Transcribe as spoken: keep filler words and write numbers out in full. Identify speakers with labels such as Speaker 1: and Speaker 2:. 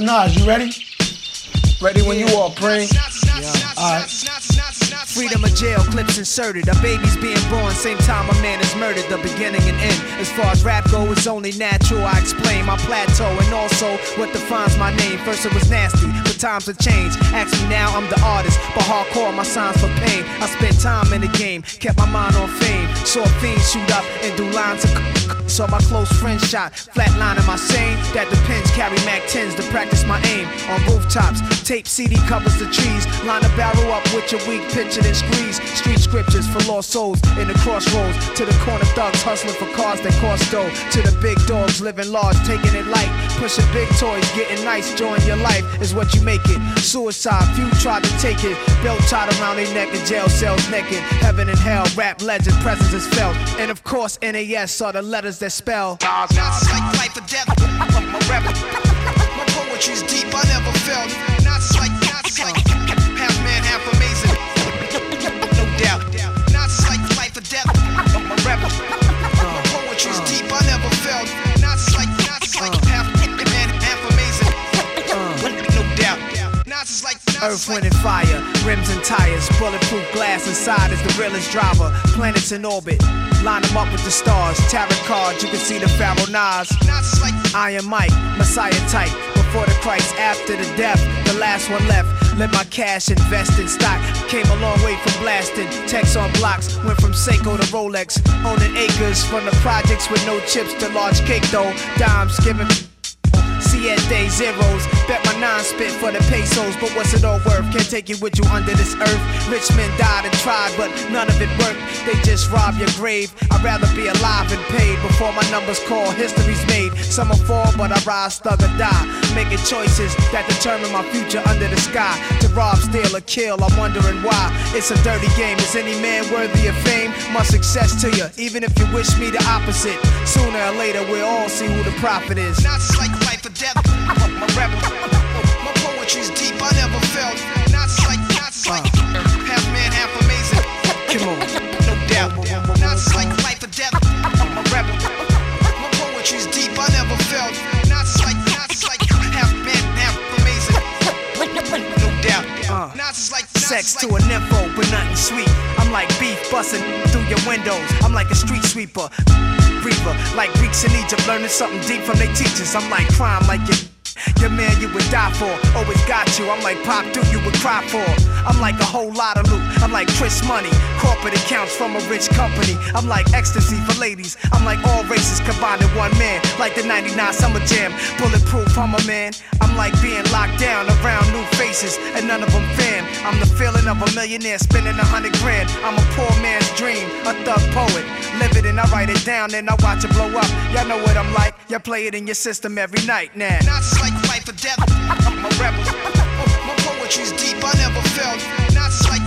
Speaker 1: Nas, you ready? Ready when you are, Pring.
Speaker 2: Yeah.
Speaker 1: Alright.
Speaker 2: Freedom of jail, clips inserted. A baby's being born, same time a man is murdered. The beginning and end. As far as rap go, it's only natural. I explain my plateau and also what defines my name. First it was nasty, but times have changed. Ask me now, I'm the artist, but hardcore my signs for pain. I spent time in the game, kept my mind on fame. Saw fiends shoot up and do lines of saw my close friend shot, flatlining my sane. That depends, carry Mac tens to practice my aim. On rooftops, tape C D covers the trees. Line a barrel up with your weak picture then squeeze. Street scriptures for lost souls in the crossroads. To the corner thugs hustling for cars that cost dough. To the big dogs living large, taking it light. Pushing big toys, getting nice, join your life is what you make it. Suicide, few tried to take it. Belt tied around their neck in jail cells naked. Heaven and hell, rap legend, presence is felt. And of course N A S are the letters that spell
Speaker 3: Nas is like life or death. My rap, my poetry's deep, I never felt. Nas is like, Nas is like half man, half amazing. No doubt. Nas is like life or death. My rap, my poetry's deep, I never felt. Nas is like, Nas is like half man, half amazing. No doubt. Nas is like
Speaker 2: Earth, wind, and fire, rims and tires, bulletproof glass inside is the realest driver. Planets in orbit, line them up with the stars. Tarot cards, you can see the Pharaoh Nas. Iron Mike, Messiah type. Before the Christ, after the death, the last one left. Let my cash invest in stock. Came a long way from blasting. Text on blocks, went from Seiko to Rolex. Owning acres from the projects with no chips to large cake though. Dimes giving Siete zeros, bet my nine spit for the pesos. But what's it all worth? Can't take it with you under this earth. Rich men died and tried, but none of it worked. They just rob your grave. I'd rather be alive and paid before my numbers call. History's made. Some will fall, but I rise, thug or die. Making choices that determine my future under the sky. To rob, steal, or kill, I'm wondering why. It's a dirty game. Is any man worthy of fame? Much success to you, even if you wish me the opposite. Sooner or later, we'll all see who the prophet is.
Speaker 3: Nas is like life or death. My rap, my poetry's deep, I never felt. Nas is like, Nas is like half man, half amazing.
Speaker 2: Come on.
Speaker 3: No doubt. Nas is like life or death. My rap, my poetry's deep, I never felt. Nas is like, Nas is like half man, half amazing. No doubt. Nas is like
Speaker 2: Sex to a nympho, but nothing sweet. I'm like beef busting through your windows. I'm like a street sweeper, reaper, like Greeks in Egypt, learning something deep from their teachers. I'm like crime, like your your man you would die for. Always got you. I'm like Pop Dude, you would cry for. I'm like a whole lot of loot. I'm like Chris Money, corporate accounts from a rich company. I'm like ecstasy for ladies. I'm like all races combined in one man, like the ninety-nine Summer Jam. Bulletproof, I'm a man. I'm like being locked down around new faces, and none of them fam. I'm the feeling of a millionaire spending a hundred grand. I'm a poor man's dream, a thug poet. Live it and I write it down, then I watch it blow up. Y'all know what I'm like. Y'all play it in your system every night now.
Speaker 3: Nas is like life or death. My rap, my poetry's deep, I never felt. Nas is like